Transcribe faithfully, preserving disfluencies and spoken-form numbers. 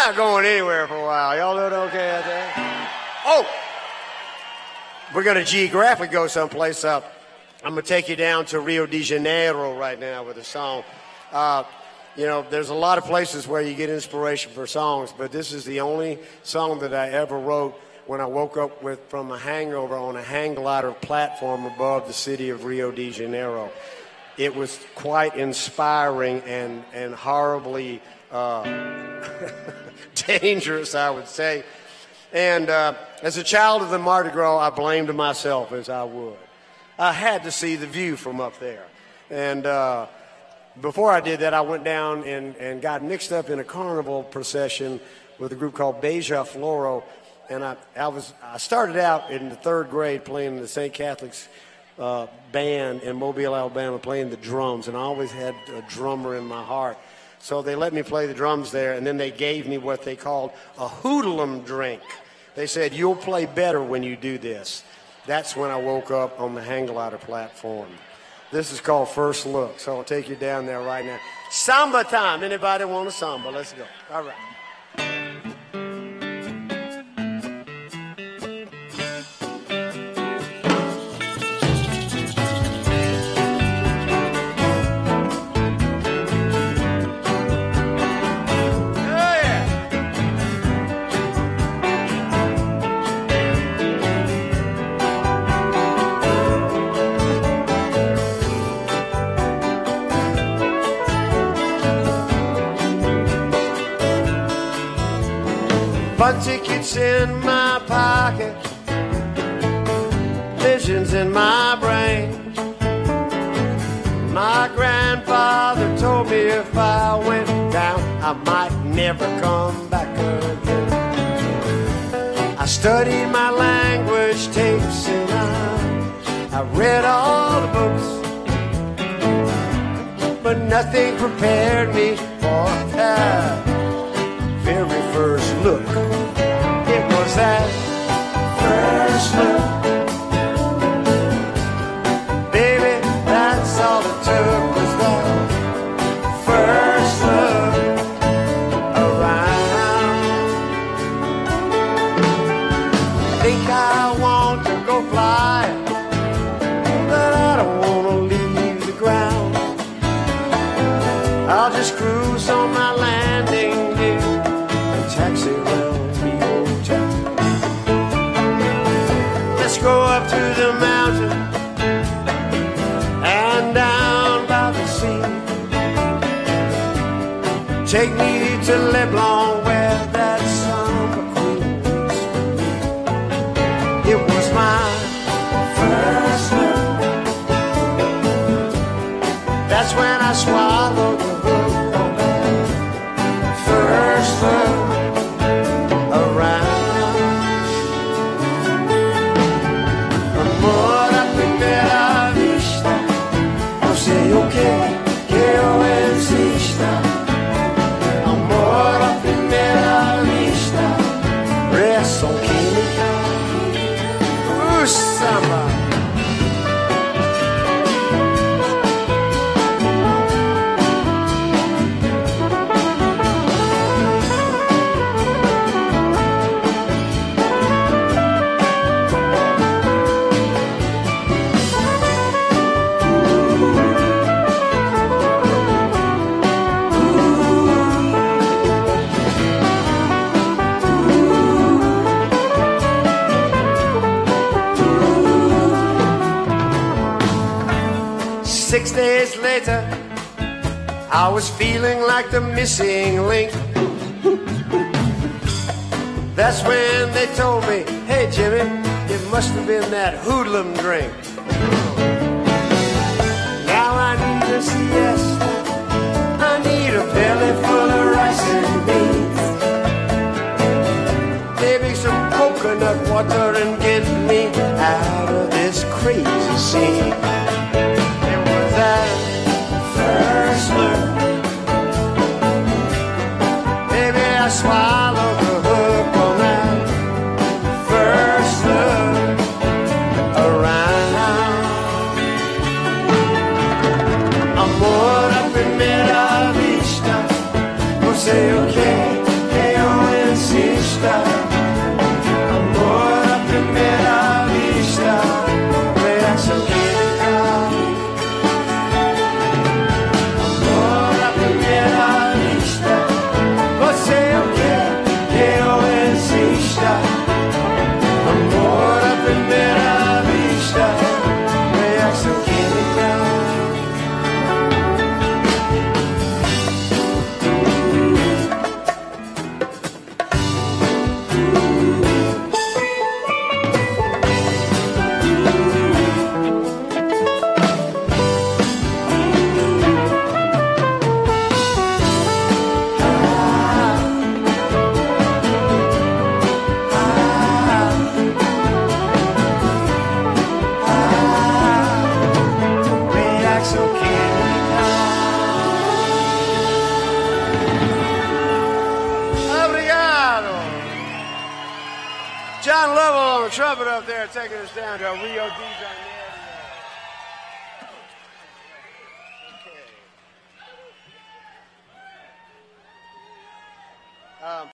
not going anywhere for a while. Y'all doing okay out there? Oh, we're going to geographically go someplace up. I'm going to take you down to Rio de Janeiro right now with a song. Uh, you know, there's a lot of places where you get inspiration for songs, but this is the only song that I ever wrote when I woke up with from a hangover on a hang glider platform above the city of Rio de Janeiro. It was quite inspiring and, and horribly uh, dangerous, I would say. And uh, as a child of the Mardi Gras, I blamed myself as I would. I had to see the view from up there. And uh, before I did that, I went down and, and got mixed up in a carnival procession with a group called Beija Floro. And I, I was I started out in the third grade playing in the Saint Catholics uh, band in Mobile, Alabama, playing the drums. And I always had a drummer in my heart. So they let me play the drums there, and then they gave me what they called a hoodlum drink. They said, you'll play better when you do this. That's when I woke up on the hang glider platform. This is called First Look, so I'll take you down there right now. Samba time. Anybody want a samba? Let's go. All right. Fun tickets in my pocket, visions in my brain. My grandfather told me if I went down, I might never come back again. I studied my language tapes and I, I read all the books, but nothing prepared me for that very first look. It was that first look. Baby, that's all it took was that first look around. Think I want to go fly, but I don't want to leave the ground. I'll just cruise on my landing gear, taxi around the old town. Let's go up to the mountain and down by the sea. Take me to Leblon where that summer queen waits for me. It was my first love. That's when I swallowed the hook on that first love. Six days later, I was feeling like the missing link. That's when they told me, hey Jimmy, it must have been that hoodlum drink. Now I need a siesta, I need a belly full of rice and beans. Maybe some coconut water and get me out of this crazy scene. That first look, baby, I swallowed the hook on that first look around. Amor a primera vista, no sé o qué, que John Lovell on the trumpet up there taking us down to Rio de Janeiro. Okay. Um,